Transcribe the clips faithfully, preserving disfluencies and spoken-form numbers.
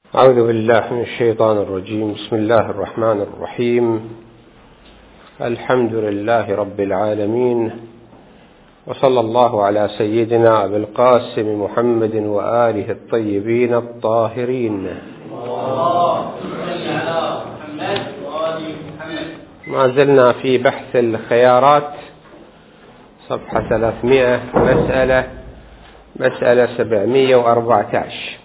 أعوذ بالله من الشيطان الرجيم. بسم الله الرحمن الرحيم. الحمد لله رب العالمين، وصلى الله على سيدنا أبي القاسم محمد وآله الطيبين الطاهرين. ما زلنا في بحث الخيارات، صفحة ثلاثمائة، مسألة مسألة سبعمائة وأربعة عشر.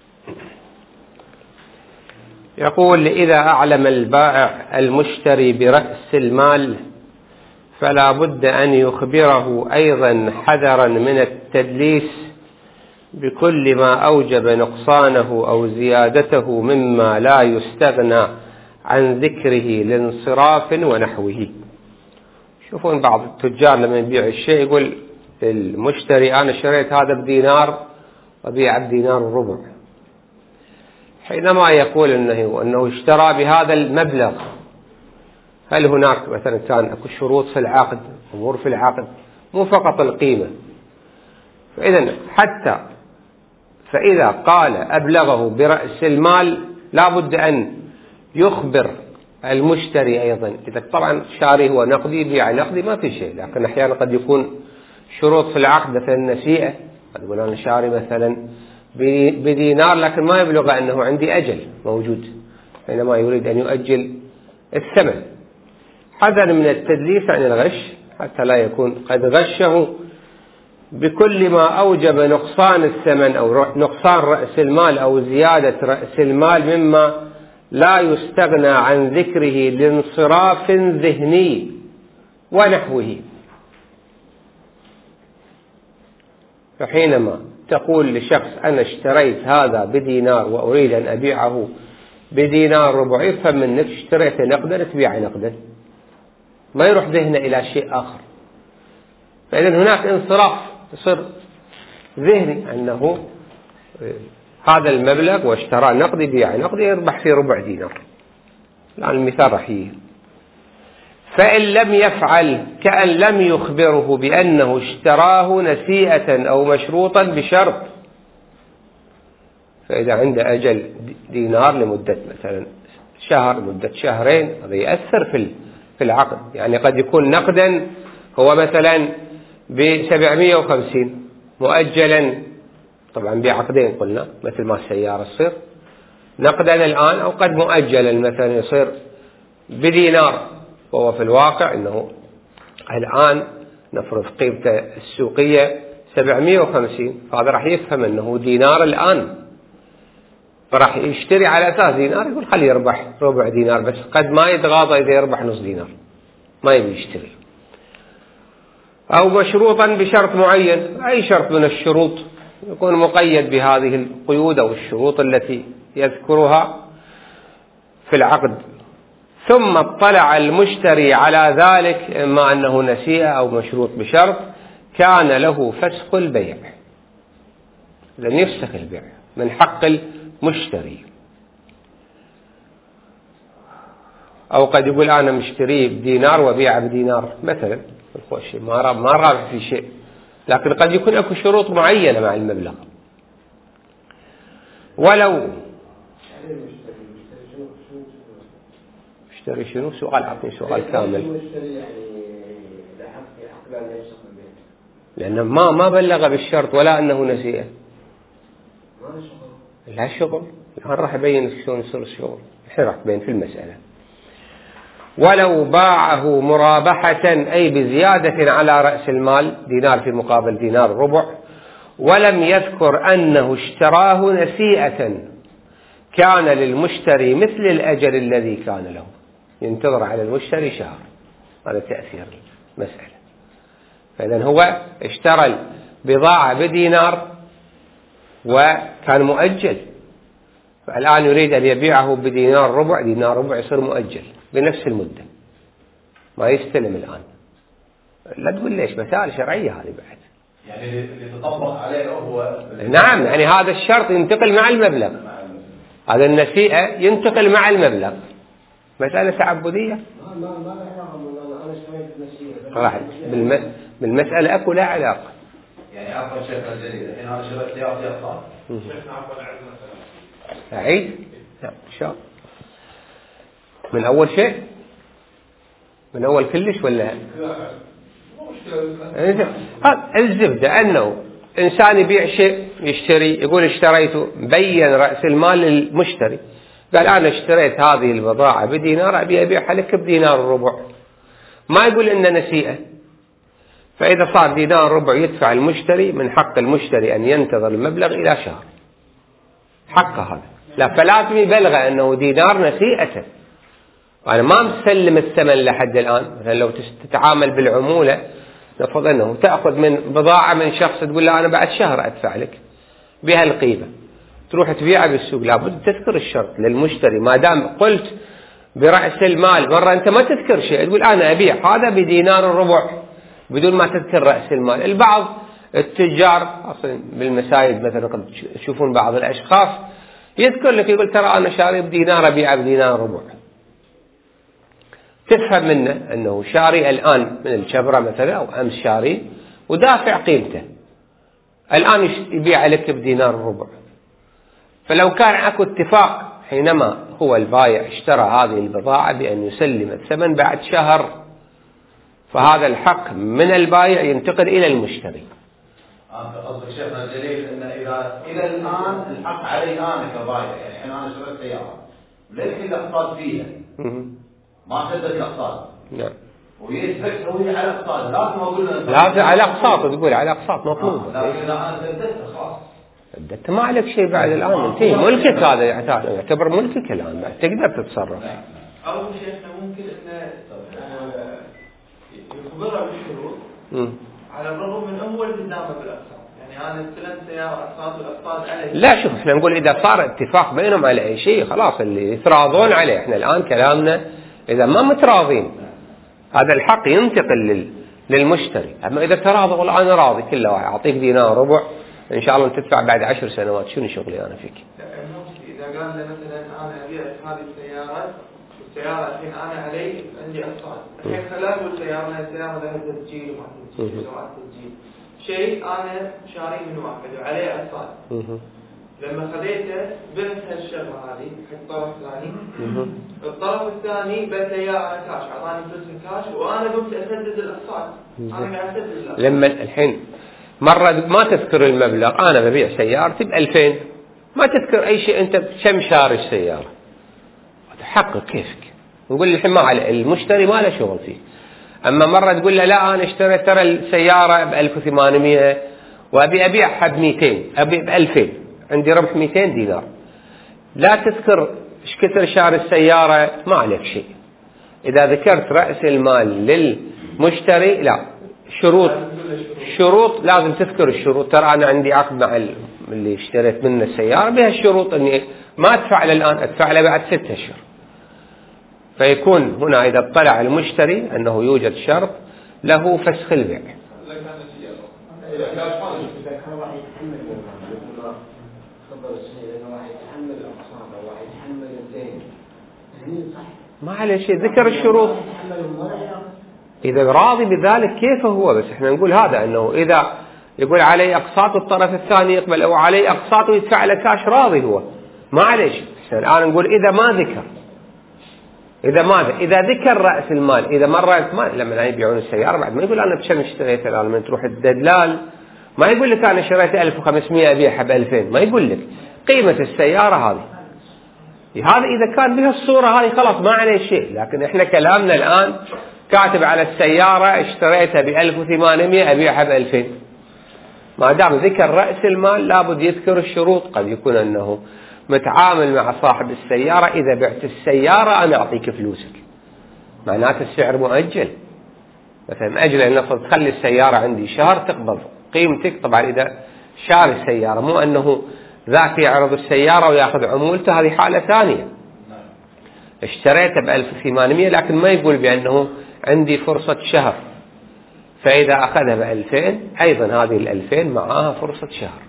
يقول: إذا أعلم البائع المشتري برأس المال فلا بد أن يخبره أيضا حذرا من التدليس بكل ما أوجب نقصانه أو زيادته مما لا يستغنى عن ذكره لانصراف ونحوه. شوفون بعض التجار لما يبيع الشيء يقول المشتري: أنا شريت هذا بدينار وبيع بدينار وربع. حينما يقول إنه, أنه اشترى بهذا المبلغ، هل هناك مثلا كان أكو شروط في العقد، أمور في العقد، مو فقط القيمة؟ فإذا حتى فإذا قال أبلغه برأس المال لا بد أن يخبر المشتري أيضا. إذا طبعا شاري هو نقدي بيع نقدي ما في شيء، لكن أحيانا قد يكون شروط في العقد مثلا نسيئة، قد يقول أنا شاري مثلا بدينار لكن ما يبلغ أنه عندي أجل موجود، حينما يريد أن يؤجل الثمن. حذر من التدليس عن الغش حتى لا يكون قد غشه بكل ما أوجب نقصان الثمن أو نقصان رأس المال أو زيادة رأس المال مما لا يستغنى عن ذكره لانصراف ذهني ونحوه. فحينما تقول لشخص أنا اشتريت هذا بدينار وأريد أن أبيعه بدينار ربع، يفهم منك اشتريت نقدا تبيع نقدا، ما يروح ذهنه إلى شيء آخر. فإذا هناك انصراف يصير ذهني أنه هذا المبلغ واشترى نقدي بيع نقدي يربح فيه ربع دينار. الآن المثال راح يجي: فإن لم يفعل كأن لم يخبره بأنه اشتراه نسيئة أو مشروطا بشرط. فإذا عنده أجل دينار لمدة مثلا شهر، مدة شهرين، هذا يأثر في في العقد. يعني قد يكون نقدا هو مثلا بسبعمائة وخمسين مؤجلا، طبعا بعقدين قلنا مثل ما السيارة تصير نقدا الآن، أو قد مؤجلا مثلا يصير بدينار، وهو في الواقع أنه الآن نفرض قيمته السوقية سبعمائة وخمسين، فهذا راح يفهم أنه دينار الآن، فراح يشتري على أساس دينار، يقول خلي يربح ربع دينار بس، قد ما يتغاضى إذا يربح نص دينار ما يبي يشتري. أو مشروطا بشرط معين، أي شرط من الشروط يكون مقيد بهذه القيود أو الشروط التي يذكرها في العقد. ثم اطلع المشتري على ذلك، إما أنه نسيئة أو مشروط بشرط، كان له فسخ البيع، لن يفسخ البيع من حق المشتري. أو قد يقول أنا مشتري بدينار وبيع بدينار مثلا، ما ما رابح في شيء، لكن قد يكون أكو شروط معينة مع المبلغ. ولو اشتري شنو؟ سؤال، عطني سؤال كامل. لأنه ما ما بلغ بالشرط ولا أنه نسيئة. لا شغل، الآن راح يبين شلون يصير الشغل، الحين راح يبين في المسألة. ولو باعه مرابحة أي بزيادة على رأس المال، دينار في مقابل دينار ربع، ولم يذكر أنه اشتراه نسيئة، كان للمشتري مثل الأجل الذي كان له، ينتظر على المشتري شهر. هذا تأثير المسألة. فإذا هو اشترى البضاعة بدينار وكان مؤجل، فالآن يريد أن يبيعه بدينار ربع، دينار ربع يصير مؤجل بنفس المدة، ما يستلم الآن. لا تقول ليش، مسائل شرعية هذه بعد، يعني اللي تطبق عليه هو نعم، يعني هذا الشرط ينتقل مع المبلغ، هذا النسيئة ينتقل مع المبلغ. مسألة تعبدية ما ما ما أنا اشتريت نسيئة راح بالمسألة أكو لا علاقة. يعني عفوا شيخ الجليل، الحين أنا شريت سيارة صار. شيخنا عفوا عندنا أعيد؟ نعم إن شاء الله. من أول شيء؟ من أول كلش ولا؟ الزبدة أنه إنسان يبيع شيء يشتري، يقول اشتريته، بين رأس المال للمشتري، قال أنا اشتريت هذه البضاعة بدينار أبي أبيعها لك بدينار وربع، ما يقول إنه نسيئة. فإذا صار دينار ربع يدفع المشتري، من حق المشتري أن ينتظر المبلغ إلى شهر، حقه هذا. لا، فلازم يبلغ أنه دينار نسيئته، وأنا ما مسلم الثمن لحد الآن. مثلا لو تتعامل بالعمولة، نفرض أنه تأخذ من بضاعة من شخص، تقول له أنا بعد شهر أدفع لك بهالقيمة، تروح تبيعها بالسوق، لابد تذكر الشرط للمشتري. ما دام قلت برأس المال مرة أنت ما تذكر شيء، تقول أنا أبيع هذا بدينار الربع بدون ما تذكر رأس المال. البعض التجار أصلا بالمسايد مثلا قد تشوفون بعض الأشخاص يذكر لك، يقول ترى أنا شاري بدينار أبيع بدينار ربع، تفهم منه أنه شاري الآن من الشبرة مثلا أو أمس شاري ودافع قيمته، الآن يبيع لك بدينار ربع. فلو كان أكو اتفاق حينما هو البائع اشترى هذه البضاعة بأن يسلم الثمن بعد شهر، فهذا الحق من البائع ينتقل إلى المشتري. قصدك شيخنا الجليل أن إذا إلى الآن الحق علي أنا كبائع، يعني الحين أنا شريت سيارة لكن الأقساط فيها ما سدد الأقساط. نعم. ويثبت هو على أقساط، لازم أقول له لازم على أقساط، تقول على أقساط مطلوبة. آه. لكن إذا أنا سددت خلاص سددت ما عليك شيء بعد الآن، انتهي ملكك، هذا يعتبر ملكك الآن، بعد تقدر تتصرف. أو شيخنا ممكن إن يخبره بالشروط على الرغم من أول التزامه بالأقساط، يعني أنا استلمت سيارة أقساط والأقساط علي. لا شوف، احنا نقول إذا صار اتفاق بينهم على أي شيء خلاص اللي يتراضون عليه. احنا الآن كلامنا إذا ما متراضين هذا الحق ينتقل لل... للمشتري. أما إذا تراضوا والله أنا راضي كل واحد أعطيك دينار ربع إن شاء الله تدفع بعد عشر سنوات، شنو شغلي أنا فيك؟ إذا قال لي مثلا أنا أبيع هذه السيارة، السيارة الحين أنا علي عندي أقساط، الحين خلاف السيارة لها السيارة لها تسجيل وما تسجيل سرعة تسجيل، شيء أنا شاري من واحد وعليه أقساط، لما خذيته بعت هالشغلة هذه حق الطرف الثاني، الطرف الثاني بسيارة كاش أعطاني فلوس كاش وأنا قمت أسدد الأقساط، أنا قاعد أسدد الأقساط. لما الحين مرة ما تذكر المبلغ، أنا ببيع سيارتي بألفين، ما تذكر أي شيء، أنت كم شاري السيارة، حقك كيفك. نقول الحين ما على المشتري ما له شغل فيه. أما مرة تقول له لا أنا اشتريت ترى السيارة ب ألف وثمانمئة وأبي أبيعها ب مئتين، أبي ب ألفين، عندي ربح مئتين دينار، لا تذكر إيش كثر شاري السيارة، ما عليك شيء. إذا ذكرت رأس المال للمشتري لا، شروط شروط لازم تذكر الشروط. ترى أنا عندي عقد مع اللي اشتريت منه السيارة بها الشروط إني ما أدفع له الآن، أدفع له بعد ستة أشهر. فيكون هنا إذا اطلع المشتري أنه يوجد شرط له فسخ البيع. إذا كان راح يتحمل خبر السنة إنه راح يتحمل الأقساط أو راح يتحمل الدين، هني صح. ما عليه شيء، ذكر الشروط. إذا راضي بذلك كيف هو، بس إحنا نقول هذا أنه إذا يقول علي أقساط الطرف الثاني يقبل، أو علي أقساط ويدفع له كاش راضي هو، ما عليه شيء. الآن نقول إذا ما ذكر، إذا ماذا؟ إذا ذكر رأس المال. إذا مرة ما لما يبيعون السيارة بعد ما يقول أنا بكم اشتريت الآن، لما تروح الدلال ما يقول لك أنا شريت ألف وخمسمئة أبيعها بألفين، ما يقول لك قيمة السيارة هذه. هذا إذا كان بها الصورة هذه خلاص ما عليه شيء. لكن إحنا كلامنا الآن كاتب على السيارة اشتريتها بألف وثمانمئة أبيعها بألفين، ما دام ذكر رأس المال لابد يذكر الشروط. قد يكون أنه متعامل مع صاحب السيارة إذا بعت السيارة أنا أعطيك فلوسك، معناته السعر مؤجل، مثلا مأجل أن نفرض تخلي السيارة عندي شهر تقبض قيمتك. طبعا إذا شاري السيارة، مو أنه ذاك يعرض السيارة ويأخذ عمولته، هذه حالة ثانية. اشتريته بألف وثمانمئة لكن ما يقول بأنه عندي فرصة شهر، فإذا أخذها بألفين أيضا هذه الألفين معها فرصة شهر.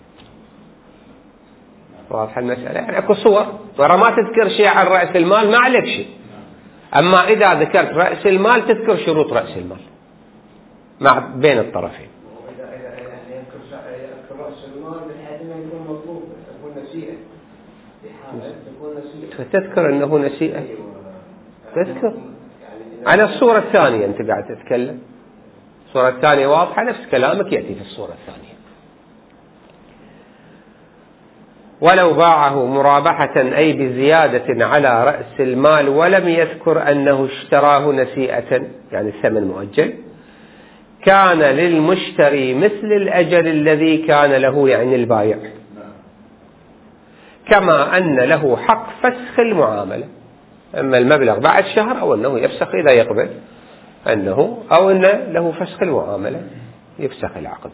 واضح المسألة؟ يعني أكو صور، ورا ما تذكر شيء عن رأس المال ما عليك شيء. أما إذا ذكرت رأس المال تذكر شروط رأس المال مع بين الطرفين. إذا إذا إذا يذكر يذكر رأس المال بحيث إنه يكون مطلوب، يكون نسيئة. بحالة تكون نسيئة. تذكر أنه نسيئة، تذكر على الصورة الثانية أنت قاعد تتكلم، الصورة الثانية واضحة، نفس كلامك يأتي في الصورة الثانية. ولو باعه مرابحة أي بزيادة على رأس المال ولم يذكر أنه اشتراه نسيئة يعني الثمن مؤجل، كان للمشتري مثل الأجل الذي كان له يعني البايع، كما أن له حق فسخ المعاملة، أما المبلغ بعد شهر أو أنه يفسخ إذا يقبل أنه أو أن له فسخ المعاملة يفسخ العقد.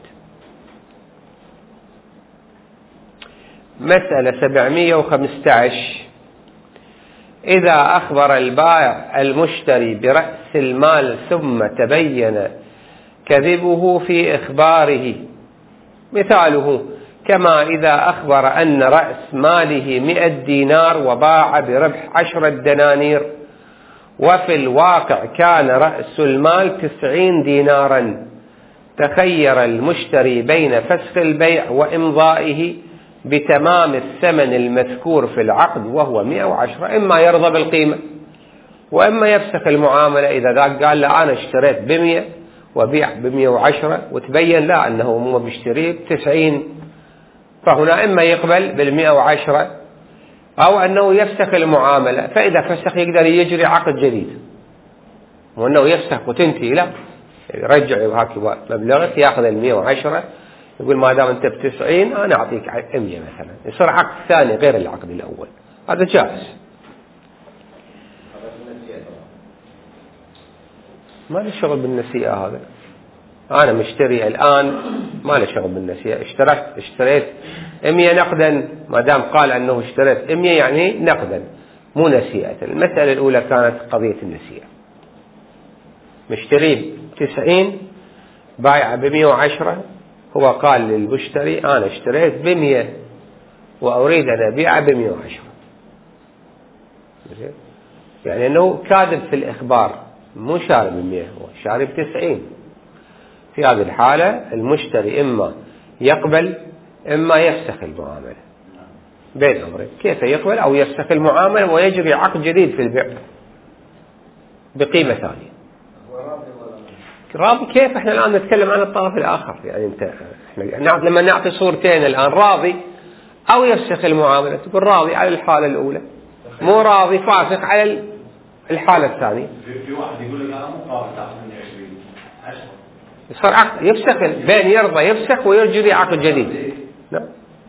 مسألة سبعمئة وخمسة عشر. إذا أخبر البائع المشتري برأس المال ثم تبين كذبه في إخباره، مثاله كما إذا أخبر أن رأس ماله مئة دينار وباع بربح عشرة دنانير، وفي الواقع كان رأس المال تسعين دينارا، تخير المشتري بين فسخ البيع وإمضائه بتمام الثمن المذكور في العقد وهو مئة وعشرة، إما يرضى بالقيمة وإما يفسخ المعاملة. إذا ذاك قال لا أنا اشتريت بمئة وبيع بمئة وعشرة وتبين لا أنه مو بيشتريه بتسعين، فهنا إما يقبل بالمئة وعشرة أو أنه يفسخ المعاملة. فإذا فسخ يقدر يجري عقد جديد، وأنه يفسخ وتنتهي لا، يرجع وهاك مبلغك يأخذ المئة وعشرة يقول ما دام أنت بتسعين أنا أعطيك مئة مثلا، يصير عقد ثاني غير العقد الأول، هذا جائز. ما له شغل بالنسيئة، هذا أنا مشتري الآن ما له شغل بالنسيئة، اشتريت اشتريت مئة نقدا، ما دام قال أنه اشتريت مئة يعني نقدا مو نسيئة. المسألة الأولى كانت قضية النسيئة، مشتري تسعين بايع بمئة وعشرة، هو قال للمشتري أنا اشتريت بمئة وأريد أن أبيع بمئة وعشرة، يعني أنه كاذب في الإخبار، مو شارب بمئة هو شارب تسعين. في هذه الحالة المشتري إما يقبل إما يفسخ المعاملة، بين أمرين، كيف يقبل أو يفسخ المعاملة ويجري عقد جديد في البيع بقيمة ثانية. راضي كيف؟ احنا الآن نتكلم عن الطرف الآخر، يعني انت احنا لما نعطي صورتين الآن، راضي أو يفسخ المعاملة، تقول راضي على الحالة الأولى، مو راضي فاسخ على الحالة الثانية. في واحد يقول لك أنا مو قابل تأخذ مني عشرين عشرة، يصير عقد يفسخ بين يرضى يفسخ ويجري عقد جديد. نعم.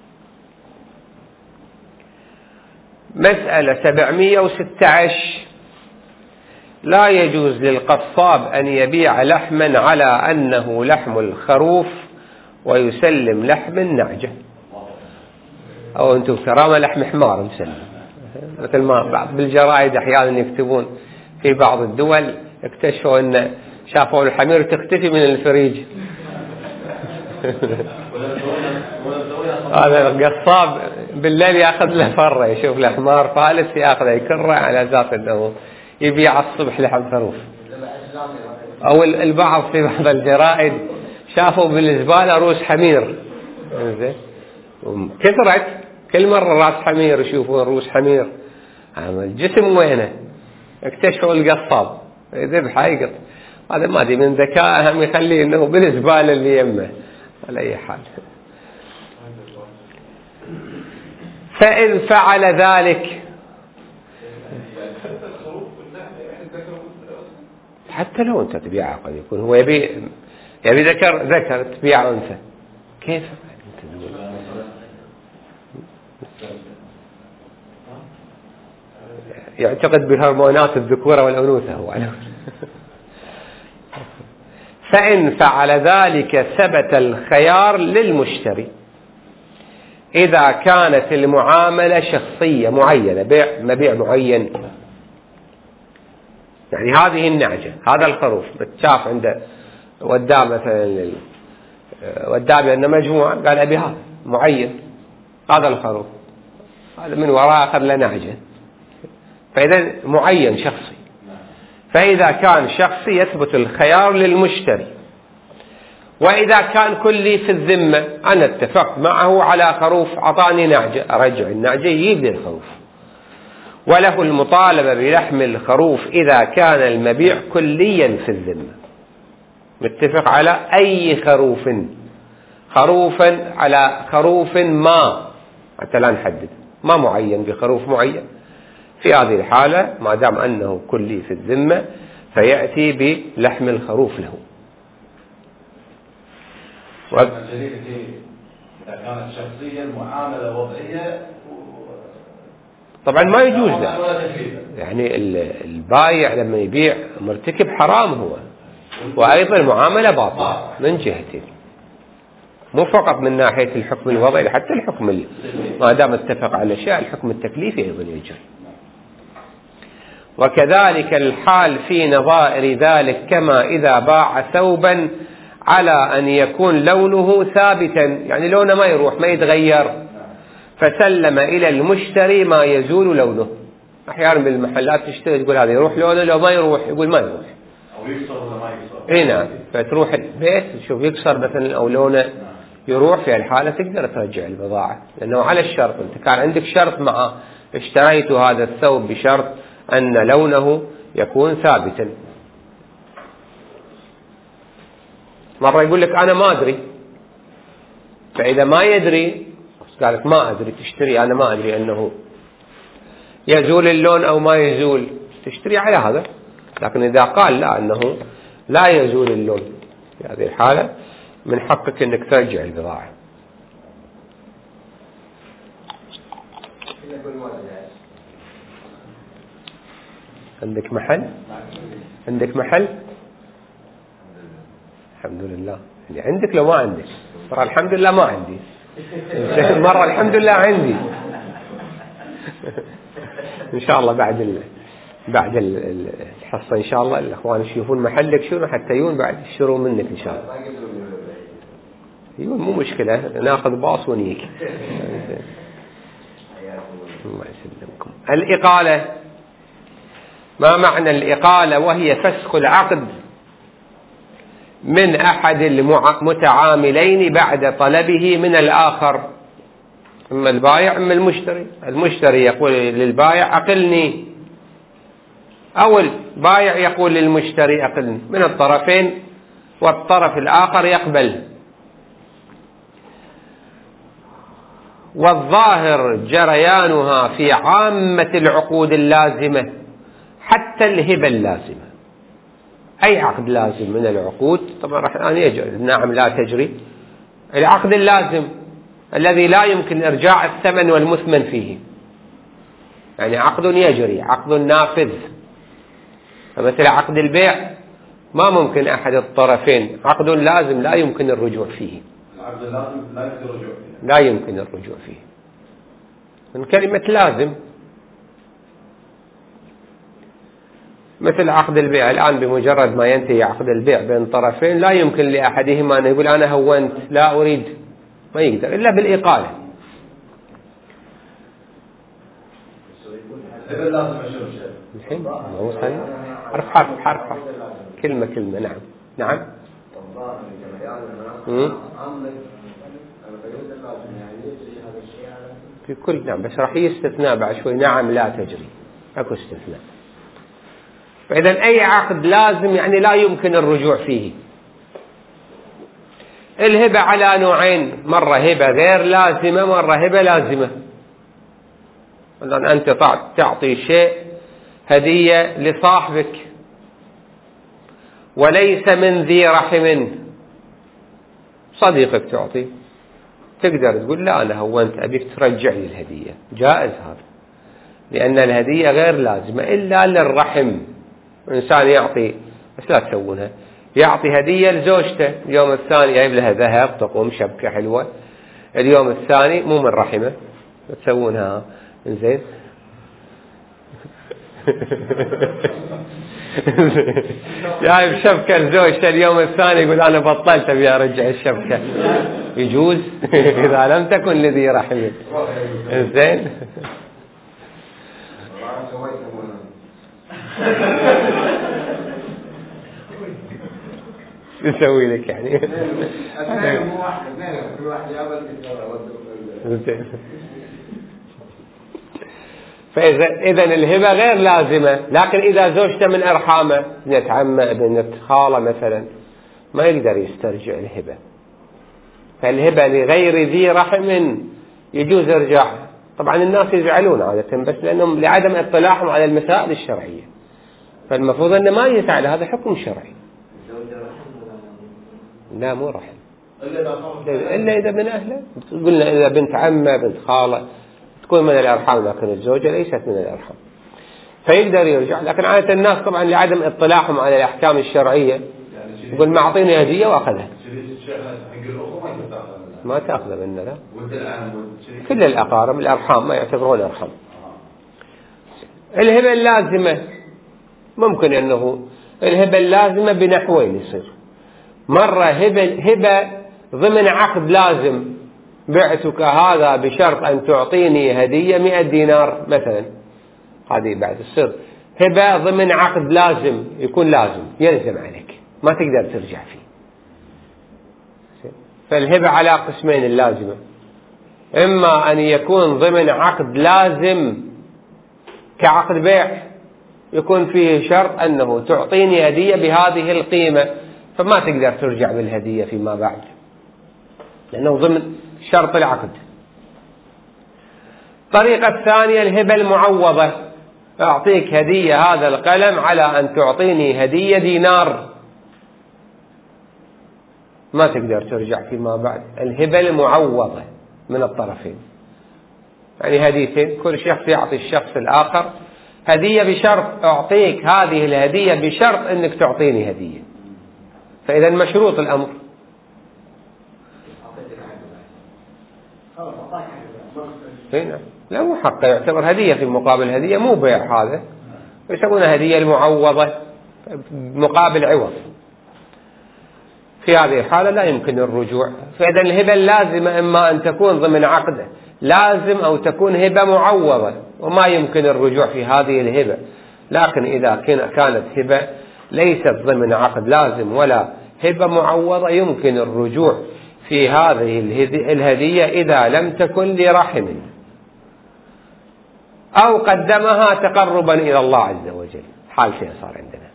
مسألة سبعمئة وستة عشر. لا يجوز للقصاب أن يبيع لحما على أنه لحم الخروف ويسلم لحم النعجة، أو أنتم كرامة لحم حمار مسلم، مثل ما بالجرائد أحيانا يكتبون في بعض الدول اكتشفوا أن شافوا الحمير تختفي من الفريج. هذا القصاب بالليل يأخذ له فرة، يشوف له حمار فالس يأخذه يكره على ذات أنه يبيع الصبح لحم خروف. أو البعض في بعض الجرائد شافوا بالزبالة روس حمير، كثرت كل مرة راس حمير يشوفون روس حمير، الجسم وينه؟ اكتشفوا القصاب ذبحه يقط، هذا ما ادري من ذكائهم يخليه انه بالزبالة اللي يمه. على اي حال، فإن فعل ذلك حتى لو أنت تبيعه قد يكون هو يبي يبي ذكر ذكر تبيع أنثى، كيف يعتقد بهرمونات الذكورة والأنوثة هو. فإن فعل ذلك ثبت الخيار للمشتري إذا كانت المعاملة شخصية معينة، بيع مبيع معين، يعني هذه النعجة هذا الخروف بتشاف عنده وداه مثلا وداه لأنه مجموعة قال أبي هذا معين هذا الخروف، هذا من وراء أخذ له نعجة، فإذا معين شخصي. فإذا كان شخصي يثبت الخيار للمشتري، وإذا كان كلي في الذمة، أنا اتفقت معه على خروف، أعطاني نعجة، أرجع النعجة يجيب لي الخروف، وله المطالبة بلحم الخروف إذا كان المبيع كليا في الذمة. متفق على أي خروف، خروفا على خروف ما، حتى لا نحدد، ما معين بخروف معين. في هذه الحالة ما دام أنه كلي في الذمة فيأتي بلحم الخروف له. و... إذا كانت شخصيا معاملة وضعية طبعا ما يجوز له، يعني البايع لما يبيع مرتكب حرام هو، وأيضا المعاملة باطلة من جهتين، مو فقط من ناحية الحكم الوضعي، حتى الحكم ما دام اتفق على شيء الحكم التكليفي أيضا يجري. وكذلك الحال في نظائر ذلك، كما إذا باع ثوبا على أن يكون لونه ثابتا، يعني لونه ما يروح ما يتغير، فسلم إلى المشتري ما يزول لونه. أحيانا بالمحلات تشتري تقول هذا يروح لونه، لو ما يروح يقول ما يروح، أو يكسر ولا ما يكسر. إيه نعم، فتروح البيت تشوف يكسر مثلا أو لونه يروح، في الحالة تقدر ترجع البضاعة، لأنه على الشرط. أنت كان عندك شرط معه، اشتريت هذا الثوب بشرط أن لونه يكون ثابتا. مرة يقول لك أنا ما أدري، فإذا ما يدري قالت ما أدري تشتري، أنا ما أدري أنه يزول اللون أو ما يزول، تشتري على هذا. لكن إذا قال لا أنه لا يزول اللون، في هذه الحالة من حقك أنك ترجع البضاعة. عندك محل؟ عندك محل؟ الحمد لله. اللي عندك لو ما عندك، مرة الحمد لله ما عندي، مرة الحمد لله عندي. إن شاء الله بعد ال... بعد الحصة إن شاء الله الأخوان يشوفون محلك شنو حتى يون بعد يشتروا منك إن شاء الله. يون مو مشكلة، ناخذ باص ونيك. الله يسلمكم. الإقالة، ما معنى الإقالة؟ وهي فسخ العقد من أحد المتعاملين بعد طلبه من الآخر، إما البائع إما المشتري. المشتري يقول للبائع أقلني، أو البائع يقول للمشتري أقلني، من الطرفين، والطرف الآخر يقبل. والظاهر جريانها في عامة العقود اللازمة حتى الهبة اللازمة. أي عقد لازم من العقود طبعا راح أن يجري، نعم لا تجري العقد اللازم الذي لا يمكن إرجاع الثمن والمثمن فيه، يعني عقد يجري، عقد نافذ. فمثل عقد البيع ما ممكن أحد الطرفين، عقد لازم لا يمكن الرجوع فيه، العقد اللازم لا يمكن الرجوع فيه، لا يمكن الرجوع فيه من كلمة لازم. مثل عقد البيع الآن، بمجرد ما ينتهي عقد البيع بين طرفين لا يمكن لأحدهما أن يقول أنا هونت لا أريد، ما يقدر إلا بالإقالة. الحين ما صحيح، حرف حرف حرف حرف كلمة كلمة. نعم نعم. في كل نعم، بس راح يستثناء بعد شوي. نعم لا تجري، أكو استثناء. فإذا أي عقد لازم يعني لا يمكن الرجوع فيه. الهبة على نوعين، مرة هبة غير لازمة، مرة هبة لازمة. مثلا أنت تعطي شيء هدية لصاحبك وليس من ذي رحم، صديقك تعطي، تقدر تقول لا أنا هونت أبيك ترجع لي الهدية، جائز هذا، لأن الهدية غير لازمة إلا للرحم. إنسان يعطي، بس لا تسوونها، يعطي هدية لزوجته، اليوم الثاني جايب لها ذهب تقوم شبكة حلوة، اليوم الثاني مو من رحمه، تسوونها إنزين. جايب شبكة لزوجته، اليوم الثاني يقول أنا بطلت أبي أرجع الشبكة، يجوز إذا لم تكن لذي رحم. إنزين. يسوي لك يعني؟ اثنين مو واحد، اثنين كل واحد يقبل يتجرع. فإذا إذا الهبة غير لازمة، لكن إذا زوجته من أرحامه ابنة عمه ابنة خالة مثلا ما يقدر يسترجع الهبة. فالهبة لغير ذي رحم يجوز إرجاعها. طبعا الناس يزعلون عادة بس لأنهم لعدم اطلاعهم على المسائل الشرعية، فالمفروض أنه ما يفعل، هذا حكم شرعي. لا مو رحم إلا إذا من أهله. قلنا إذا بنت عمه بنت خالة تكون من الأرحام، لكن الزوجة ليست من الأرحام فيقدر يرجع. لكن عادة الناس طبعا لعدم اطلاعهم على الأحكام الشرعية يقول ما أعطيني هدية وأخذها. ما تأخذ منه لا، كل الأقارب الأرحام ما يعتبرون أرحام. الهبة اللازمة ممكن أنه الهبة اللازمة بنحوين يصير. مرة هبة, هبة ضمن عقد لازم، بعتك هذا بشرط أن تعطيني هدية مئة دينار مثلا، هذه بعد الصر هبة ضمن عقد لازم، يكون لازم يلزم عليك ما تقدر ترجع فيه. فالهبة على قسمين اللازمة، إما أن يكون ضمن عقد لازم كعقد بيع يكون فيه شرط أنه تعطيني هدية بهذه القيمة، فما تقدر ترجع بالهدية فيما بعد لأنه ضمن شرط العقد. الطريقة الثانية الهبة المعوضة، أعطيك هدية هذا القلم على أن تعطيني هدية دينار، ما تقدر ترجع فيما بعد. الهبة المعوضة من الطرفين، يعني هديتين، كل شخص يعطي الشخص الآخر هدية بشرط أعطيك هذه الهدية بشرط أنك تعطيني هدية، فإذا مشروط الأمر. هنا لا مو حقه، يعتبر هدية في مقابل هدية، مو بيع، هذا يسمونها هدية المعوضة مقابل عوض. في هذه الحالة لا يمكن الرجوع. فإذا الهبة اللازمة إما أن تكون ضمن عقد لازم أو تكون هبة معوضة، وما يمكن الرجوع في هذه الهبة. لكن إذا كانت هبة ليست ضمن عقد لازم ولا هبة معوضة يمكن الرجوع في هذه الهدية إذا لم تكن لرحم أو قدمها تقربا إلى الله عز وجل. حالتين صار عندنا.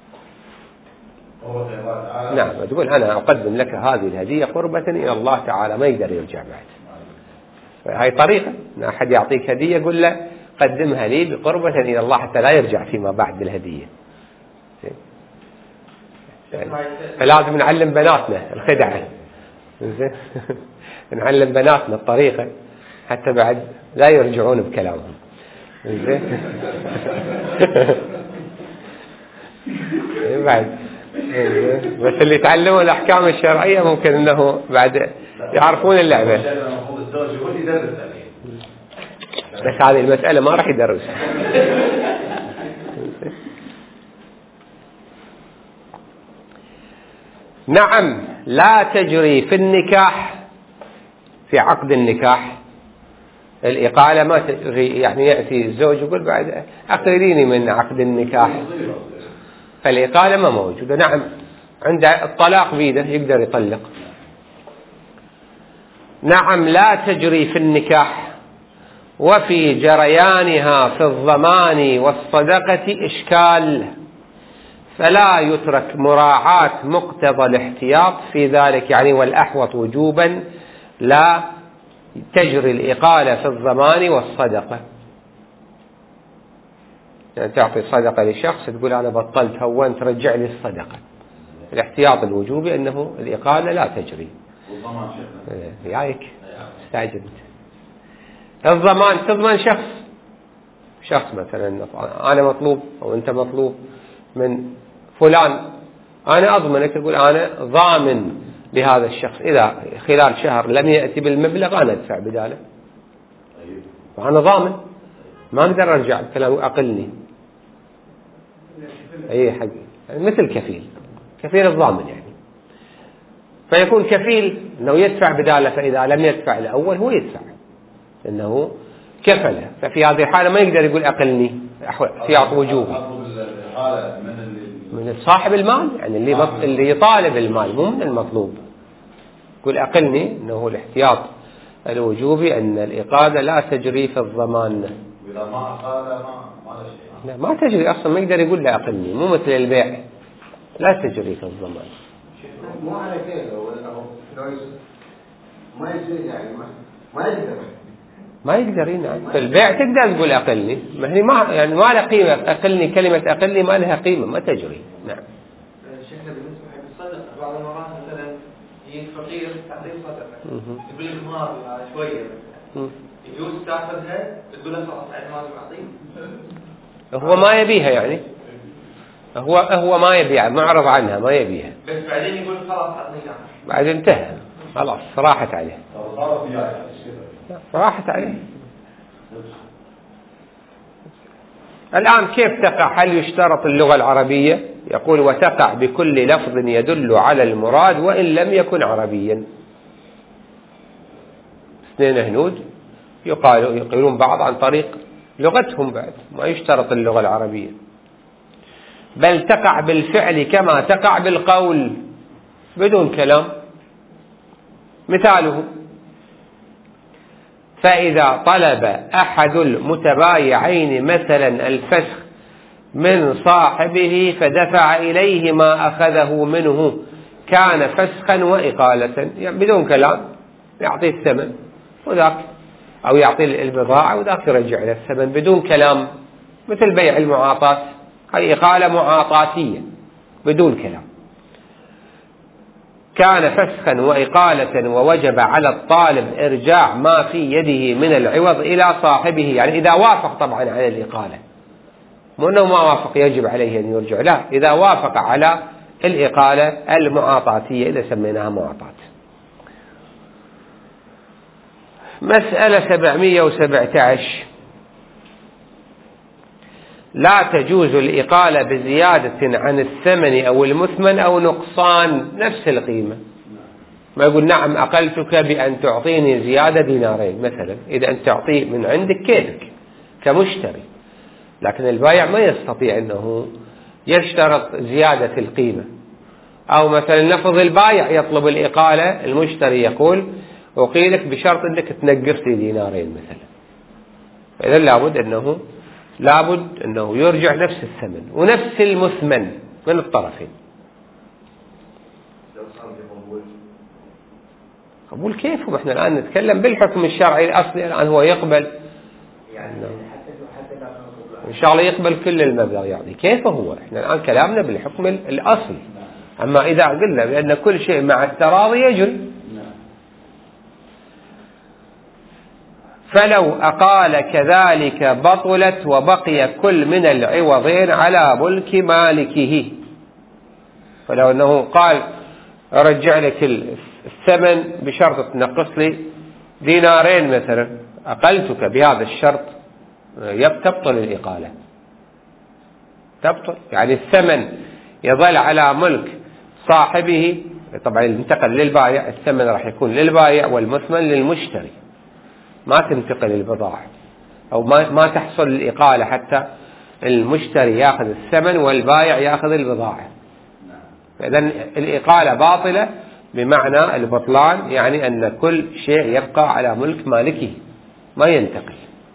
نعم، تقول أنا أقدم لك هذه الهدية قربة إلى الله تعالى، ما يقدر يرجع بعد. هاي طريقة أن أحد يعطيك هدية يقول له قدمها لي بقربة إلى الله حتى لا يرجع فيما بعد بالهدية. فلازم نعلم بناتنا الخدعة، نعلم بناتنا الطريقة حتى بعد لا يرجعون بكلامهم. بعد بس اللي يتعلموا الأحكام الشرعية ممكن أنه بعد يعرفون اللعبة، بس هذه المسألة ما راح يدرسها. نعم، لا تجري في النكاح، في عقد النكاح الإقالة ما تجري، يعني يأتي الزوج يقول بعد أقليني من عقد النكاح، فالإقالة ما موجودة. نعم، عند الطلاق بيده يقدر يطلق. نعم، لا تجري في النكاح وفي جريانها في الضمان والصدقة إشكال، فلا يترك مراعاة مقتضى الاحتياط في ذلك، يعني والأحوط وجوبا لا تجري الإقالة في الضمان والصدقة. يعني تعطي صدقة لشخص تقول أنا بطلت هون ترجع لي الصدقة، الاحتياط الوجوبي أنه الإقالة لا تجري. والضمان شيخنا يايك استعجبت. الضمان تضمن شخص شخص مثلا أنا مطلوب أو أنت مطلوب من فلان، أنا أضمنك، تقول أنا ضامن لهذا الشخص إذا خلال شهر لم يأتي بالمبلغ أنا أدفع بداله، وأنا ضامن ما أقدر أرجع الكلام أقلني. أي حق يعني مثل كفيل كفيل الضامن، يعني فيكون كفيل أنه يدفع بداله، فإذا لم يدفع الأول هو يدفع لأنه كفله، ففي هذه الحالة ما يقدر يقول أقلني، احتياط وجوبي. أطلب الحالة من من صاحب المال، يعني اللي بط... اللي يطالب المال مو من المطلوب. يقول أقلني أنه الاحتياط الوجوبي أن الإقالة لا تجري في الضمان. وإذا ما أقال ما ما له شيء. لا ما تجري أصلا، ما يقدر يقول لا أقلني، مو مثل البيع لا تجري في الضمان. مو على كذا ولا ما يصير يعني ما ما يقدر ما يقدر ينعم. في البيع تقدر تقول أقلني، ما هي ما يعني ما لها قيمة. أقلني كلمة أقلني ما لها قيمة، ما تجري. نعم. شيخنا بالنسبة حق الصدقة بعض المرات مثلا يجيك فقير تعطيه صدقة يقول لك مار شوية مثلا يجوز تاخذها تقول له خلاص عاد ما بعطيه. هو ما يبيها يعني. هو هو ما يبيها، معرض عنها ما يبيها. بس بعدين يقول خلاص عطني اياها. بعد انتهى خلاص راحت عليه. صارت وياي. راحت عليه. الآن كيف تقع؟ هل يشترط اللغة العربية؟ يقول وتقع بكل لفظ يدل على المراد وإن لم يكن عربيا. اثنين هنود يقالوا يقولون بعض عن طريق لغتهم، بعد ما يشترط اللغة العربية. بل تقع بالفعل كما تقع بالقول بدون كلام. مثاله: فإذا طلب أحد المتبايعين مثلا الفسخ من صاحبه فدفع إليه ما أخذه منه كان فسخا وإقالة. يعني بدون كلام يعطي الثمن وذاك، أو يعطي البضاعة وذاك يرجع له الثمن بدون كلام، مثل بيع المعاطاة، هي إقالة معاطاتية بدون كلام. كان فسخا وإقالة ووجب على الطالب إرجاع ما في يده من العوض إلى صاحبه. يعني إذا وافق طبعا على الإقالة، مو أنه ما وافق يجب عليه أن يرجع، لا، إذا وافق على الإقالة المعاطاتية إذا سميناها معاطاة. مسألة سبعمئة وسبعة عشر: لا تجوز الإقالة بزيادة عن الثمن أو المثمن أو نقصان نفس القيمة. ما يقول نعم أقلتك بأن تعطيني زيادة دينارين مثلا، إذا أنت تعطيه من عندك كيفك كمشتري، لكن البائع ما يستطيع أنه يشترط زيادة القيمة. أو مثلا نفذ البائع يطلب الإقالة، المشتري يقول أقيلك بشرط أنك تنقص لي دينارين مثلا. فإذا لابد أنه لابد أنه يرجع نفس الثمن ونفس المثمن من الطرفين. قبول كيف؟ وإحنا الآن نتكلم بالحكم الشرعي الأصلي. الآن هو يقبل يعني إن شاء الله يقبل كل المبلغ يعني كيف هو. إحنا الآن كلامنا بالحكم الأصلي. أما إذا قلنا بأن كل شيء مع التراضي يجري، فلو أقال كذلك بطلت وبقي كل من العوضين على ملك مالكه. فلو أنه قال أرجع لك الثمن بشرط تنقص لي دينارين مثلا، أقلتك بهذا الشرط، تبطل الإقالة، تبطل. يعني الثمن يظل على ملك صاحبه، طبعا انتقل للبائع، الثمن راح يكون للبائع والمثمن للمشتري، ما تنتقل البضاعة أو ما ما تحصل الإقالة حتى المشتري يأخذ الثمن والبائع يأخذ البضاعة. فإذن الإقالة باطلة بمعنى البطلان، يعني أن كل شيء يبقى على ملك مالكه ما ينتقل.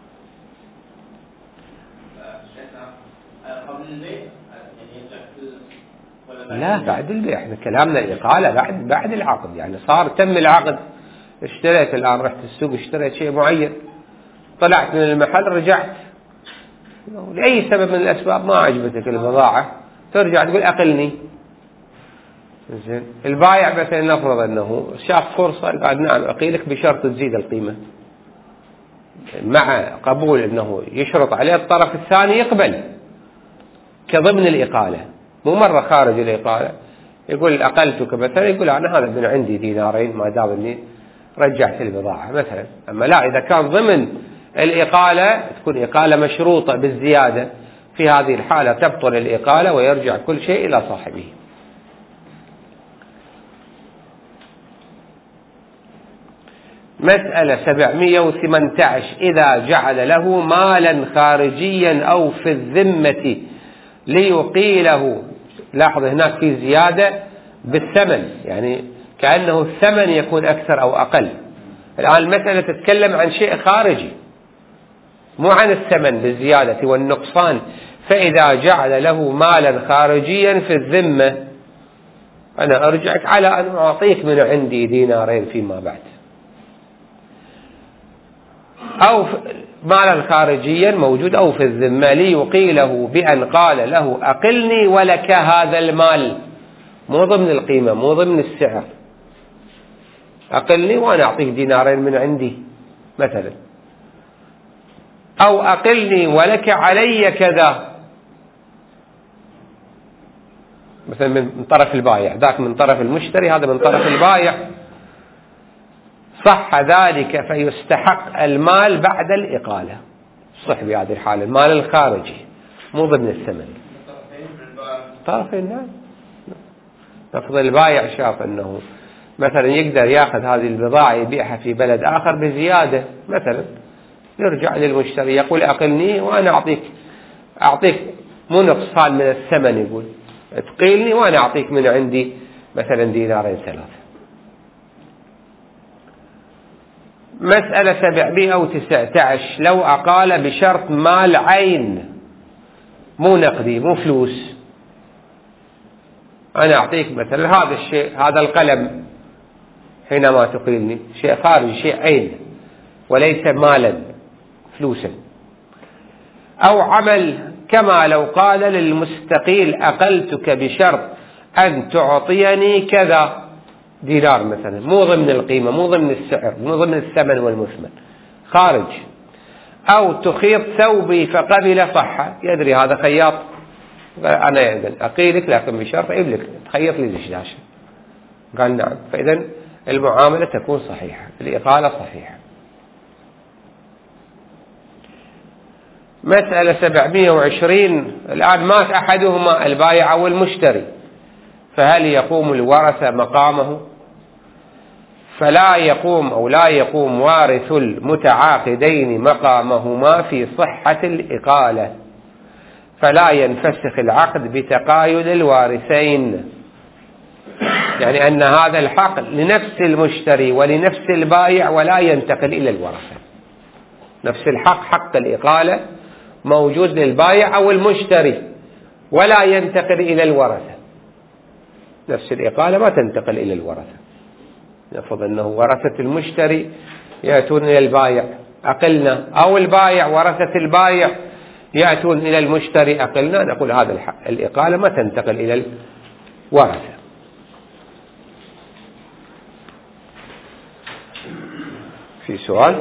لا بعد البيع، احنا كلامنا الإقالة بعد بعد العقد، يعني صار تم العقد، اشتريت الآن، رحت السوق اشتريت شيء معين، طلعت من المحل رجعت لأي سبب من الأسباب ما عجبتك البضاعة، ترجع تقول أقلني. زين، البايع مثلا نفرض أنه شاف فرصة قال نعم أقيلك بشرط تزيد القيمة، مع قبول أنه يشرط عليه الطرف الثاني يقبل كضمن الإقالة، مو مرة خارج الإقالة يقول أقلتك مثلا، يقول أنا هذا من عندي دينارين ما دام أني رجعت البضاعة مثلا. أما لا، إذا كان ضمن الإقالة تكون إقالة مشروطة بالزيادة، في هذه الحالة تبطل الإقالة ويرجع كل شيء إلى صاحبه. مسألة سبعمئة وثمانية عشر: إذا جعل له مالا خارجيا أو في الذمة ليقيله لاحظ هناك في زيادة بالثمن، يعني كأنه الثمن يكون أكثر أو أقل. الآن المسألة تتكلم عن شيء خارجي مو عن الثمن بالزيادة والنقصان. فإذا جعل له مالا خارجيا في الذمة أنا أرجعك على أن أعطيك من عندي دينارين فيما بعد، أو مالا خارجيا موجود أو في الذمة ليقيله بأن قال له أقلني ولك هذا المال، مو ضمن القيمة مو ضمن السعر، أقلني وأنا أعطيك دينارين من عندي مثلا، أو أقلني ولك علي كذا مثلا من طرف البائع، ذاك من طرف المشتري هذا من طرف البائع، صح ذلك فيستحق المال بعد الإقالة. صح بهذه الحالة المال الخارجي مو ضمن الثمن. طرفين نعم. نفضل البائع شاف أنه مثلا يقدر يأخذ هذه البضاعة يبيعها في بلد آخر بزيادة مثلا، يرجع للمشتري يقول أقلني وأنا أعطيك أعطيك مو نقصان من الثمن، يقول تقيلني وأنا أعطيك من عندي مثلا دينارين ثلاثة. مسألة سبعمائة وتسعة عشر لو أقال بشرط مال عين مو نقدي مو فلوس، أنا أعطيك مثلا هذا الشيء هذا القلم حينما تقيلني شيء خارجي شيء عين وليس مالا فلوسا، أو عمل كما لو قال للمستقيل أقلتك بشرط أن تعطيني كذا دينار مثلا، مو ضمن القيمة مو ضمن السعر مو ضمن الثمن والمثمن خارج، أو تخيط ثوبي فقبل صح، يدري هذا خياط أنا يعني أقيلك لكن بشرط إبلك تخيط لي دشداشة، قال نعم، فإذا المعاملة تكون صحيحة الإقالة صحيحة. مسألة سبعمائة وعشرين الآن مات أحدهما البائع أو المشتري، فهل يقوم الورثة مقامه؟ فلا يقوم أو لا يقوم وارث المتعاقدين مقامهما في صحة الإقالة، فلا ينفسخ العقد بتقايد الوارثين، يعني أن هذا الحق لنفس المشتري ولنفس البائع ولا ينتقل إلى الورثة. نفس الحق حق الإقالة موجود للبائع أو المشتري ولا ينتقل إلى الورثة، نفس الإقالة ما تنتقل إلى الورثة. نفرض أنه ورثة المشتري يأتون إلى البائع أقلنا، أو البائع ورثة البائع يأتون إلى المشتري أقلنا، نقول هذا الحق الإقالة ما تنتقل إلى الورثة. في سؤال؟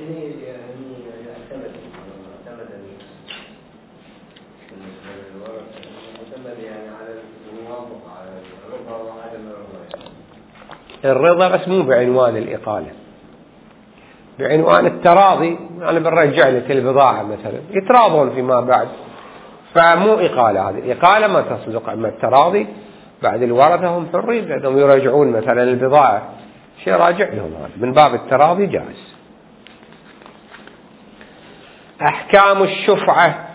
الرضا بس مو بعنوان الإقالة، بعنوان التراضي، أنا بنرجع لك البضاعة مثلا يتراضون فيما بعد، فمو إقالة، هذه الإقالة ما تصدق. أما التراضي بعد الورثة هم حرين لأنهم يراجعون مثلا البضاعة شيء راجع لهم، هذا من باب التراضي جائز. أحكام الشفعة.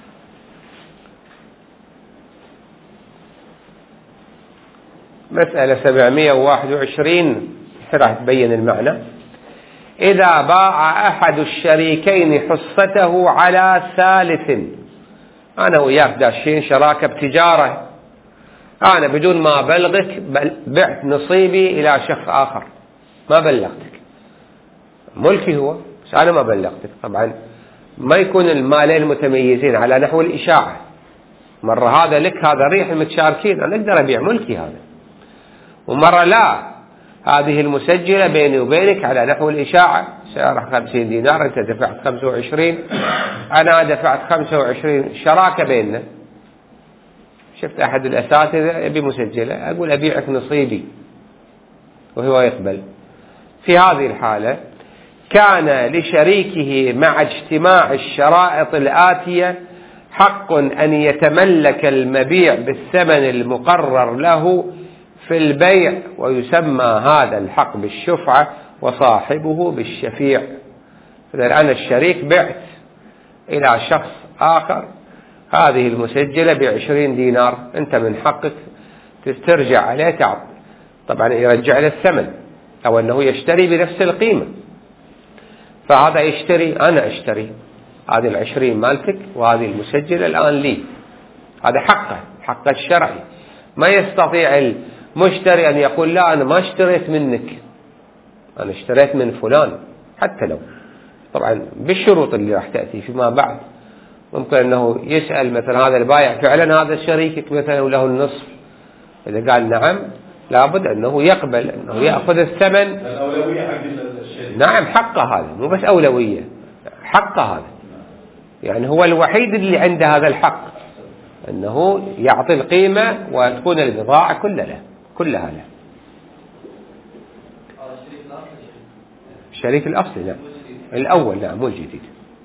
مسألة سبعمائة وواحد وعشرين راح تبين المعنى. إذا باع أحد الشريكين حصته على ثالث، أنا وياك داشين شراكة بتجارة، أنا بدون ما أبلغك بعت نصيبي إلى شخص آخر، ما بلغتك، ملكي هو بس أنا ما بلغتك. طبعا ما يكون المالين متميزين على نحو الإشاعة، مرة هذا لك هذا ريح المتشاركين، أنا أقدر أبيع ملكي هذا، ومرة لا هذه المسجلة بيني وبينك على نحو الإشاعة، سعرها خمسين دينار، أنت دفعت خمسة وعشرين أنا دفعت خمسة وعشرين، شراكة بيننا. شفت أحد الأساتذة يبي مسجلة، أقول أبيعك نصيبي وهو يقبل. في هذه الحالة كان لشريكه مع اجتماع الشرائط الآتية حق أن يتملك المبيع بالثمن المقرر له في البيع، ويسمى هذا الحق بالشفعة وصاحبه بالشفيع. إذا أنا الشريك بعت إلى شخص آخر هذه المسجلة بعشرين دينار، أنت من حقك تسترجع عليه تعطي، طبعا يرجع له الثمن أو أنه يشتري بنفس القيمة. فهذا يشتري، أنا أشتري هذه العشرين مالتك وهذه المسجلة الآن لي، هذا حقه، حقه الشرعي. ما يستطيع المشتري أن يقول لا أنا ما اشتريت منك، أنا اشتريت من فلان، حتى لو طبعا بالشروط اللي راح تأتي فيما بعد. ممكن أنه يسأل مثلا هذا البائع فعلا هذا شريكك مثلا وله النصف، إذا قال نعم لابد أنه يقبل أنه يأخذ الثمن. الأولوية حق الشريك. نعم حقه هذا، مو بس أولوية، حقه هذا، يعني هو الوحيد اللي عنده هذا الحق أنه يعطي القيمة وتكون البضاعة كلها له، كلها له. الشريك الأصلي نعم، الأول نعم مو الجديد.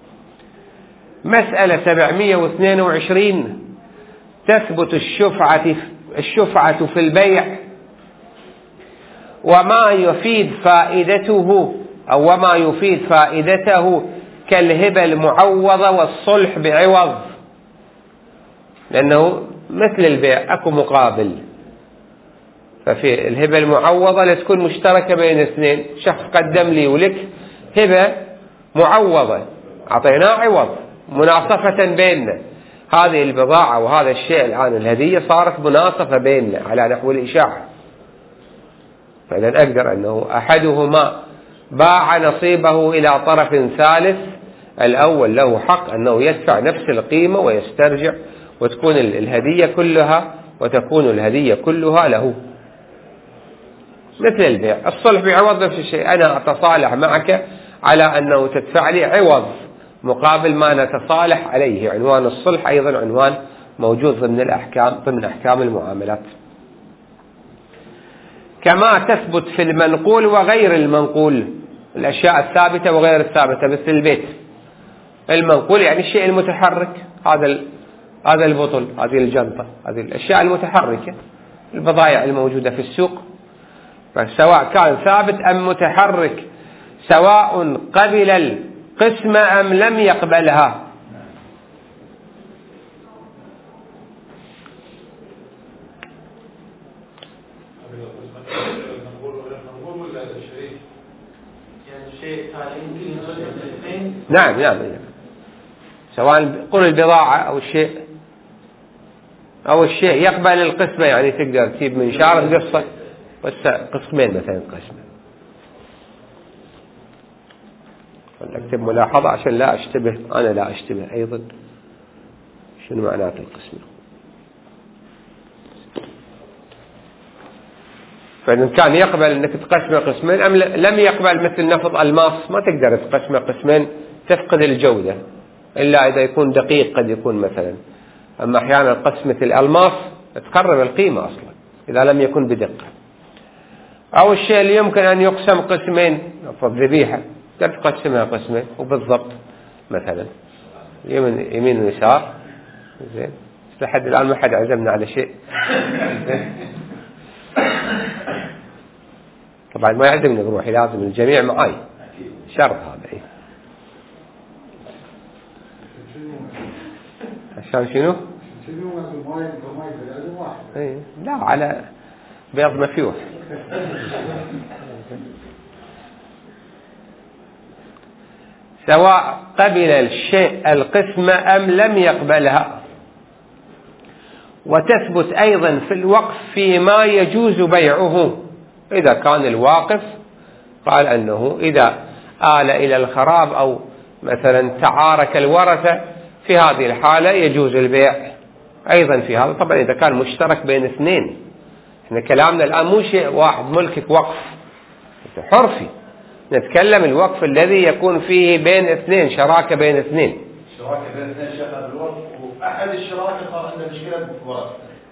مسألة سبعمئة واثنين وعشرين، تثبت الشفعة الشفعة في البيع وما يفيد فائدته أو وما يفيد فائدته كالهبة المعوضة والصلح بعوض، لأنه مثل البيع أكو مقابل. ففي الهبة المعوضة لتكون مشتركة بين اثنين، شخص قدم لي ولك هبة معوضة أعطيناه عوض مناصفة بيننا، هذه البضاعة وهذا الشيء الآن الهدية صارت مناصفة بيننا على نحو الإشاعة. فإذا أقدر أنه أحدهما باع نصيبه إلى طرف ثالث، الأول له حق أنه يدفع نفس القيمة ويسترجع وتكون الهدية كلها وتكون الهدية كلها له، مثل البيع. الصلح بعوض نفس الشيء، أنا أتصالح معك على أنه تدفع لي عوض مقابل ما نتصالح عليه. عنوان الصلح أيضا عنوان موجود ضمن الأحكام، ضمن أحكام المعاملات. كما تثبت في المنقول وغير المنقول، الأشياء الثابتة وغير الثابتة، مثل البيت. المنقول يعني الشيء المتحرك، هذا هذا البطل، هذه الجنطة، هذه الأشياء المتحركة، البضائع الموجودة في السوق. فسواء كان ثابت أم متحرك، سواء قبل القسمة أم لم يقبلها. نعم نعم، سواء قل البضاعة أو الشيء أو الشيء يقبل القسمة، يعني تقدر تجيب من شارة قصة بس قسمين مثلا قسمة. أكتب ملاحظة عشان لا أشتبه، أنا لا أشتبه أيضا شنو معنات القسمة. فإن كان يقبل أنك تقسمه قسمين أم لم يقبل، مثل نفض الماس ما تقدر تقسمه قسمين، تفقد الجودة إلا إذا يكون دقيق قد يكون مثلا. أما أحيانا قسمة الألماس تقرب القيمة أصلا إذا لم يكن بدقة. أو الشيء اللي يمكن أن يقسم قسمين، نفض ذبيحة تقسمها قسمين وبالضبط مثلا يمين يمين ويسار، زين لحد الآن ما حد عزمنا على شيء. طبعا ما يعزمني بروحي، لازم الجميع معاي، شرط هذا. إيه. عشان شنو؟ إيه. لا على بيض مفيوح. سواء قبل الشيء القسمة أم لم يقبلها. وتثبت أيضا في الوقف فيما يجوز بيعه، إذا كان الواقف قال أنه إذا آل إلى الخراب أو مثلا تعارك الورثة، في هذه الحالة يجوز البيع أيضا في هذا. طبعا إذا كان مشترك بين اثنين، احنا كلامنا الآن مو شيء واحد ملكك وقف حرفي، نتكلم الوقف الذي يكون فيه بين اثنين، شراكة بين اثنين، شراكة بين اثنين شغل بالوقف وأحد الشراكة صار عنده مشكلة بالورثة.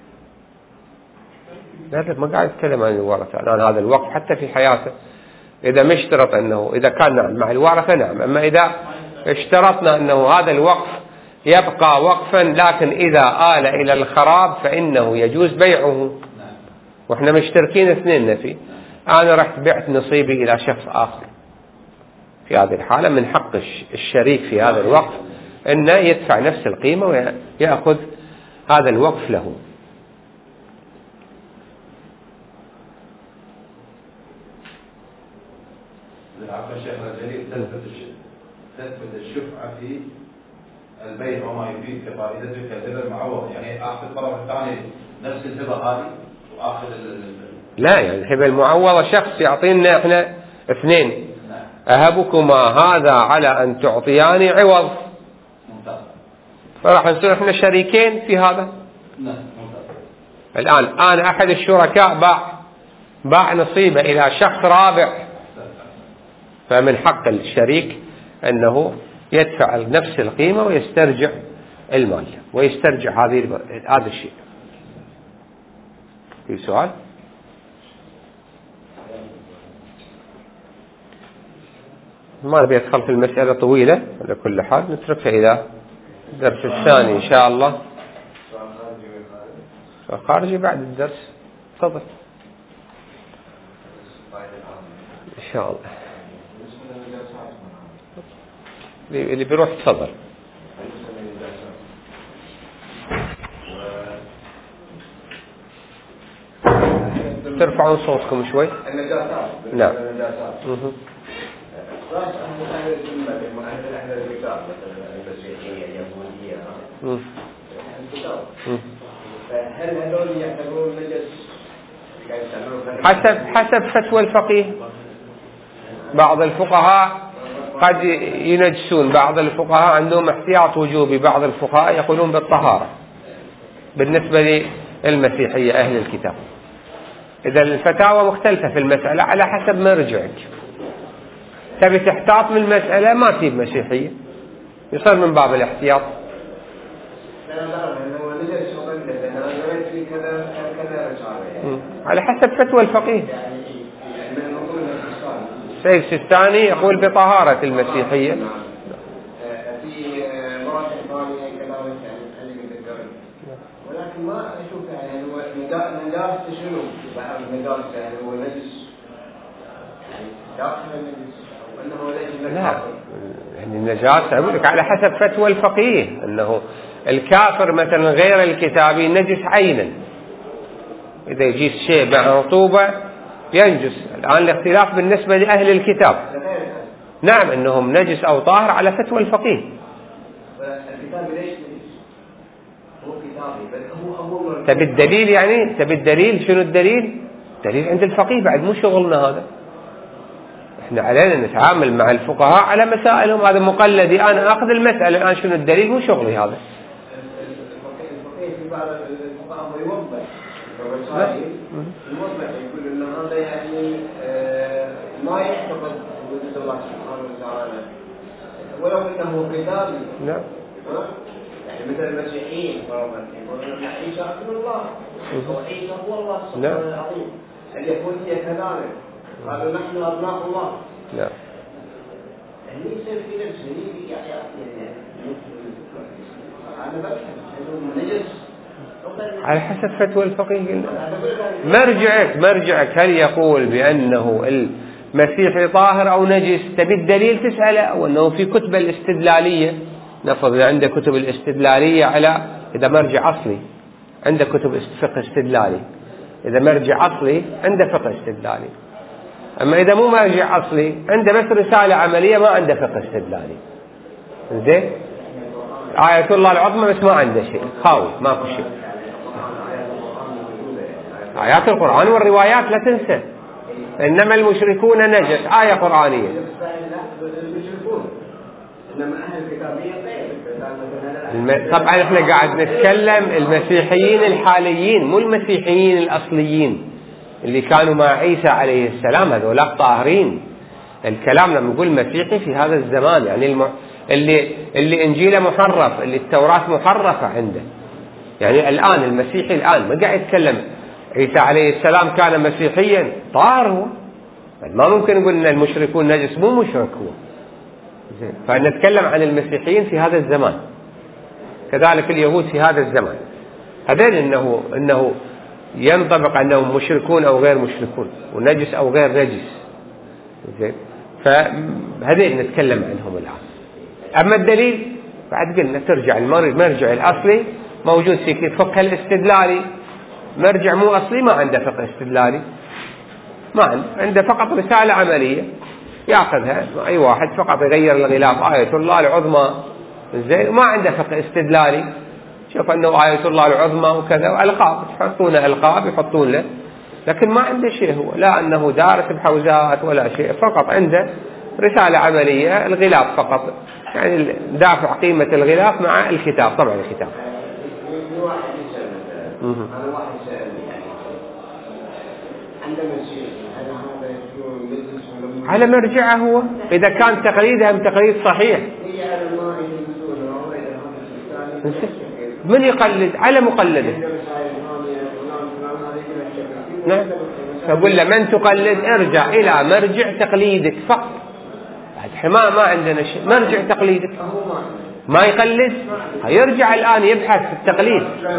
لا ما قاعد أتكلم عن الورثة الآن، هذا الوقف حتى في حياته إذا ما اشترط أنه إذا كان نعم مع الورثة نعم، أما إذا اشترطنا أنه هذا الوقف يبقى وقفا لكن إذا آل إلى الخراب فإنه يجوز بيعه، وإحنا مشتركين اثنين فيه، أنا رحت بعت نصيبي إلى شخص آخر، في هذه الحالة من حق الشريك في هذا الوقف أنه يدفع نفس القيمة ويأخذ هذا الوقف له. عفوا شيخنا الجليل، تثبت الشفعة في البيع وما يفيد كفائدته كالهبة المعوض، يعني آخذ الطرف الثاني نفس الهبة هذه وآخذ لا، يعني الهبة المعوضة شخص يعطينا احنا اثنين، أهبكما هذا على أن تعطياني عوض، فراح نصير احنا شريكين في هذا. الآن أنا أحد الشركاء باع باع نصيبه إلى شخص رابع، فمن حق الشريك أنه يدفع نفس القيمة ويسترجع المال ويسترجع هذه هذا الشيء. في سؤال؟ ما نبي أدخل في المسألة طويلة، على كل حال نتركها إلى الدرس الثاني إن شاء الله. خارجي بعد الدرس، تفضل إن شاء الله. اللي بيروح تفضل. ترفعون صوتكم شوي. النجاسات. نعم. النجاسات. اها. خلاص احنا اهل الذمه اهل اهل الكتاب مثلا المسيحيه اليهوديه ها. امم. فهل هذول يعتبرون نجس؟ حسب حسب فتوى الفقيه. بعض الفقهاء قد ينجسون، بعض الفقهاء عندهم احتياط وجوبي، بعض الفقهاء يقولون بالطهارة بالنسبة للمسيحية أهل الكتاب. إذا الفتاوى مختلفة في المسألة على حسب مرجعك. تبي تحتاط من المسألة ما تجيب مسيحية، يصير من باب الاحتياط. على حسب فتوى الفقيه. سيد السيستاني يقول بطهارة المسيحية. في مراجع ثانية كذلك يعني اللي يذكرون، ولكن ما أشوف يعني هو نجاسة شنو؟ بعض النجاسة يعني هو نجس يعني داخل النجس أو أنه ليس نجس. لا، يعني النجاسة أقول لك على حسب فتوى الفقيه أنه الكافر مثلا غير الكتابي نجس عينا، إذا يجي شيء مع رطوبة ينجس. الآن الاختلاف بالنسبة لأهل الكتاب، نعم أنهم نجس أو طاهر على فتوى الفقيه. الكتاب ليش نجس؟ هو كتابي بل هو هو تبي الدليل، يعني تبي الدليل. شنو الدليل؟ الدليل عند الفقيه، بعد مو شغلنا هذا. احنا علينا نتعامل مع الفقهاء على مسائلهم، هذا مقلدي، أنا أخذ المسألة الآن شنو الدليل، مو شغلي هذا. الفقيه في بعض الفقهاء يوضح الرسائل، يوضح يقول إن هذا يعني ما يعتقد وجود الله سبحانه وتعالى ولو انه كتابي. نعم. يعني مثل المسيحيين فرضا يقولون عيسى ابن الله وعيسى هو الله سبحانه العظيم. اليهودية كذلك قالوا نحن ابناء الله. نعم. يعني يصير في نفسه يعني انا بفهم انه نجس على حسب فتوى الفقيه. قلنا مرجعك مرجعك هل يقول بأنه المسيحي طاهر أو نجس؟ تبي الدليل تسأله، أو أنه في كتب الاستدلالية، نفرض عندك كتب الاستدلالية على إذا مرجع أصلي عندك كتب فقه استدلالي، إذا مرجع أصلي عنده فقه استدلالي. أما إذا مو مرجع أصلي عنده بس رسالة عملية ما عنده فقه استدلالي. زين؟ آية الله العظمى بس ما عنده شيء، خاوي ماكو شيء. آيات القرآن والروايات لا تنسى. إنما المشركون نجس، آية قرآنية. طبعا احنا قاعد نتكلم المسيحيين الحاليين، مو المسيحيين الأصليين اللي كانوا مع عيسى عليه السلام، هذولا طاهرين. الكلام لما نقول مسيحي في هذا الزمان يعني الم... اللي اللي إنجيله محرف، اللي التوراة محرفة عنده. يعني الآن المسيحي الآن ما قاعد يتكلم عيسى عليه السلام كان مسيحيا طاهر هو، ما ممكن نقول ان المشركون نجس، مو مشرك هو. فنتكلم عن المسيحيين في هذا الزمان، كذلك اليهود في هذا الزمان، هذين انه انه ينطبق انهم مشركون او غير مشركون، ونجس او غير نجس. زين، فهذين نتكلم عنهم الان. اما الدليل بعد قلنا ترجع المرجع الأصلي موجود في فقه الاستدلالي. مرجع مو أصلي ما عنده فقه استدلالي، ما عنده, عنده فقط رسالة عملية يأخذها أي واحد فقط يغير الغلاف آية الله العظمى زين، ما عنده فقه استدلالي. شوف أنه آية الله العظمى وكذا وألقاب يحطون ألقاب يحطون له، لكن ما عنده شيء، هو لا أنه دارس بحوزات ولا شيء، فقط عنده رسالة عملية الغلاف فقط، يعني دافع قيمة الغلاف مع الكتاب. طبعا الكتاب أنا واحد سألني يعني عندما شيء هل هذا يكون مجلس على مرجعه هو إذا كان تقليدها من تقليد صحيح. هي على ما من يقلد على مقلده. نعم. فقل له من تقلد ارجع إلى مرجع تقليدك فقط. ما ما عندنا شيء، مرجع تقليدك ما يقلد يرجع الآن يبحث في التقليد،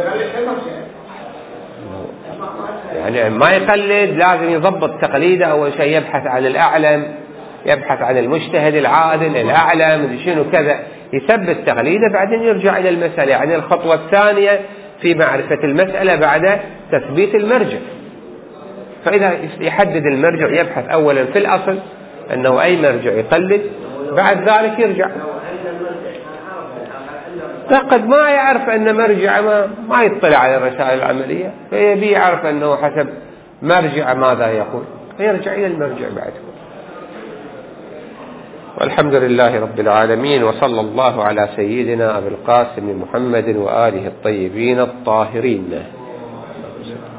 يعني ما يقلد لازم يضبط تقليده. أول شيء يبحث عن الأعلم، يبحث عن المجتهد العادل الأعلم شنو كذا، يثبت تقليده بعدين يرجع إلى المسألة. يعني الخطوة الثانية في معرفة المسألة بعد تثبيت المرجع. فإذا يحدد المرجع يبحث أولا في الأصل أنه أي مرجع يقلد، بعد ذلك يرجع. قد ما يعرف أن مرجع ما, ما يطلع على الرسائل العملية، فيبي يعرف أنه حسب مرجع ماذا يقول، فيرجع إلى المرجع بعد. والحمد لله رب العالمين، وصلى الله على سيدنا أبي القاسم محمد وآله الطيبين الطاهرين.